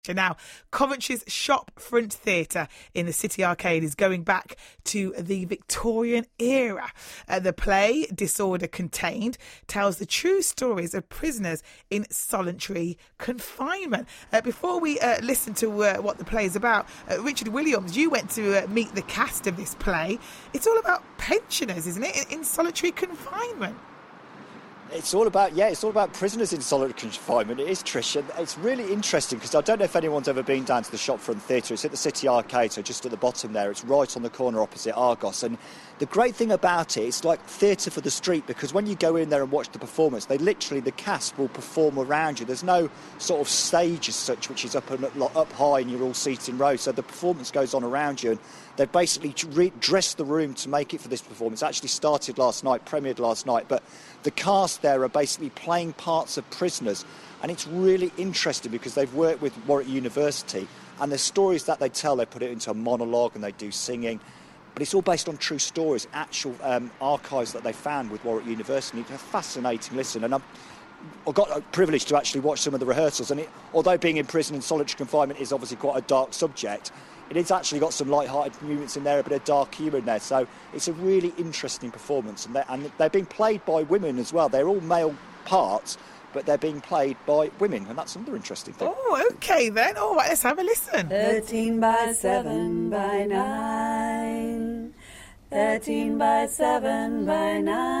Now, Coventry's Shop Front Theatre in the City Arcade is going back to the Victorian era. The play, Disorder Contained, tells the true stories of prisoners in solitary confinement. Before we listen to what the play is about, Richard Williams, you went to meet the cast of this play. It's all about pensioners, isn't it, in solitary confinement? It's all about prisoners in solitary confinement. It is, Trish, and it's really interesting because I don't know if anyone's ever been down to the Shopfront Theatre. It's at the City Arcade, so just at the bottom there. It's right on the corner opposite Argos, and the great thing about it, it's like theatre for the street, because when you go in there and watch the performance, the cast will perform around you. There's no sort of stage as such, which is up high and you're all seated in rows, so the performance goes on around you, and they've basically dressed the room to make it for this performance. It actually started last night, premiered last night, but the cast there are basically playing parts of prisoners, and it's really interesting because they've worked with Warwick University, and the stories that they tell, they put it into a monologue and they do singing, but it's all based on true stories, actual archives that they found with Warwick University. It's a fascinating listen, and I got a privilege to actually watch some of the rehearsals, and although being in prison in solitary confinement is obviously quite a dark subject, it has actually got some light-hearted moments in there, a bit of dark humour in there. So it's a really interesting performance. And they're being played by women as well. They're all male parts, but they're being played by women. And that's another interesting thing. Oh, OK then. All right, let's have a listen. 13 by 7 by 9. 13 by 7 by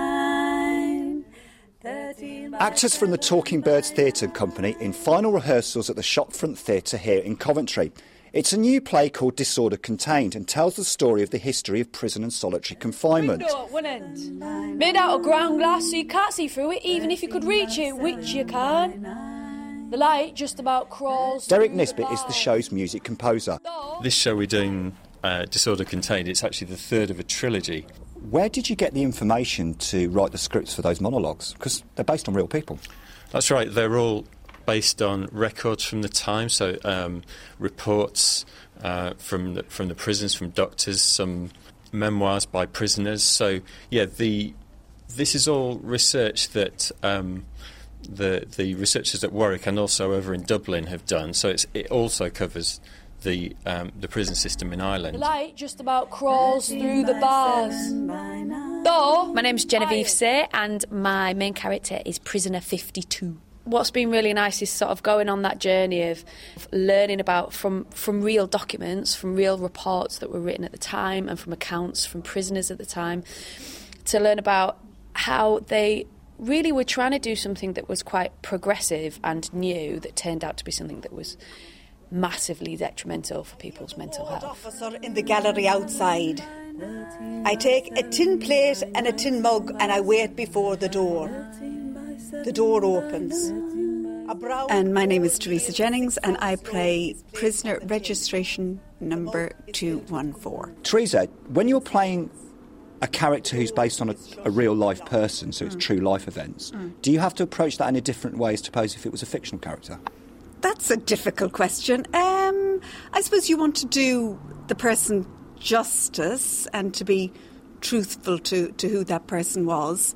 9. 13 by Actors from the Talking Birds Theatre Company in final rehearsals at the Shopfront Theatre here in Coventry. It's a new play called Disorder Contained and tells the story of the history of prison and solitary confinement. Window at one end, made out of ground glass so you can't see through it even if you could reach it, which you can't. The light just about crawls. Derek Nisbet is the show's music composer. This show we're doing, Disorder Contained, it's actually the third of a trilogy. Where did you get the information to write the scripts for those monologues? Because they're based on real people. That's right, they're all based on records from the time, so reports from the prisons, from doctors, some memoirs by prisoners. So, yeah, this is all research that the researchers at Warwick and also over in Dublin have done. So it also covers the prison system in Ireland. The light just about crawls through the bars. Though, my name's Genevieve Say, and my main character is Prisoner 52. What's been really nice is sort of going on that journey of learning about from real documents, from real reports that were written at the time and from accounts from prisoners at the time, to learn about how they really were trying to do something that was quite progressive and new that turned out to be something that was massively detrimental for people's mental health. Officer in the gallery outside. I take a tin plate and a tin mug and I wait before the door. The door opens. And my name is Teresa Jennings and I play prisoner registration number 214. Teresa, when you're playing a character who's based on a real life person, so it's true life events, do you have to approach that in a different way as opposed if it was a fictional character? That's a difficult question. I suppose you want to do the person justice and to be truthful to who that person was.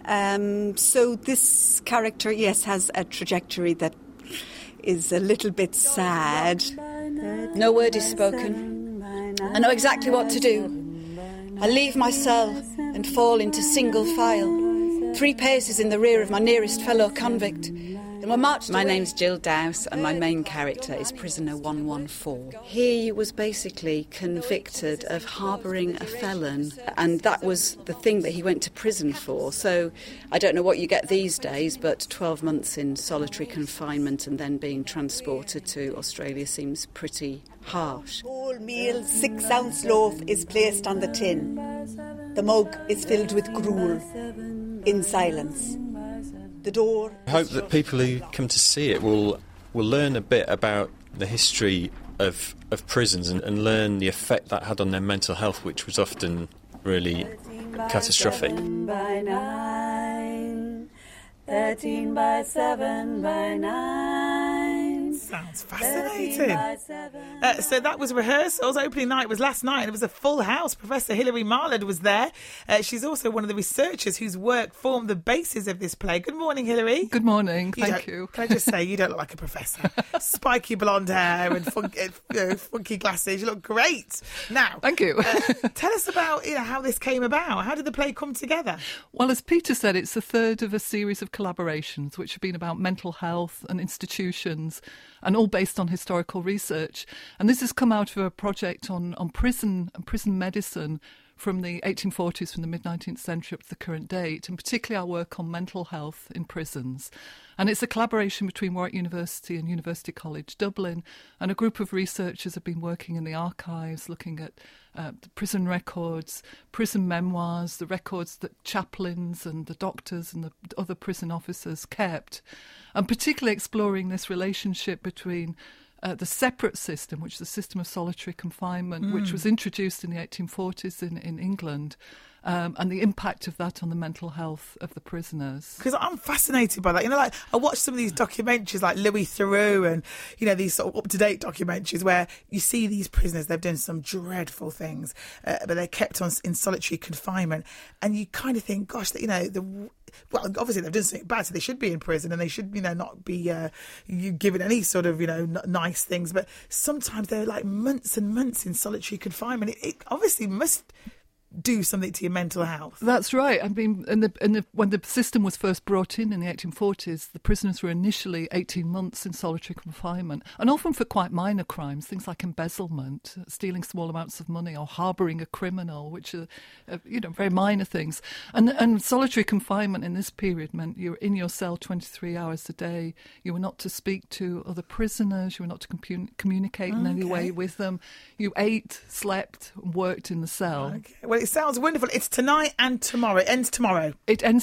So this character, yes, has a trajectory that is a little bit sad. No word is spoken. I know exactly what to do. I leave my cell and fall into single file, 3 paces in the rear of my nearest fellow convict. And we're marched My away. name's Jill Dowse and my main character is Prisoner 114. He was basically convicted of harbouring a felon, and that was the thing that he went to prison for. So I don't know what you get these days, but 12 months in solitary confinement and then being transported to Australia seems pretty harsh. Whole meal 6-ounce loaf is placed on the tin. The mug is filled with gruel in silence. The door. I hope that people who come to see it will learn a bit about the history of prisons and learn the effect that had on their mental health, which was often really catastrophic. 13 by 7 by 9. Sounds fascinating. So that was rehearsals. Opening night was last night and it was a full house. Professor Hilary Marland was there. She's also one of the researchers whose work formed the basis of this play. Good morning, Hilary. Good morning. Thank you. Can I just say, you don't look like a professor. Spiky blonde hair and funky glasses. You look great. Now, thank you. Tell us about how this came about. How did the play come together? Well, as Peter said, it's the third of a series of collaborations which have been about mental health and institutions, and all based on historical research. And this has come out of a project on prison and prison medicine from the 1840s, from the mid-19th century up to the current date, and particularly our work on mental health in prisons. And it's a collaboration between Warwick University and University College Dublin, and a group of researchers have been working in the archives, looking at the prison records, prison memoirs, the records that chaplains and the doctors and the other prison officers kept, and particularly exploring this relationship between the separate system, which is the system of solitary confinement, which was introduced in the 1840s in England, and the impact of that on the mental health of the prisoners. Because I'm fascinated by that. I watch some of these documentaries like Louis Theroux and, these sort of up-to-date documentaries where you see these prisoners, they've done some dreadful things, but they're kept in solitary confinement. And you kind of think, gosh, well, obviously they've done something bad, so they should be in prison and they should, not be given any sort of, nice things. But sometimes they're like months and months in solitary confinement. It obviously must do something to your mental health. That's right. I mean, when the system was first brought in the 1840s, the prisoners were initially 18 months in solitary confinement, and often for quite minor crimes, things like embezzlement, stealing small amounts of money, or harbouring a criminal, which are, very minor things. And solitary confinement in this period meant you were in your cell 23 hours a day. You were not to speak to other prisoners. You were not to communicate in any way with them. You ate, slept, and worked in the cell. Okay. Well, it sounds wonderful. It's tonight and tomorrow. It ends tomorrow. It ends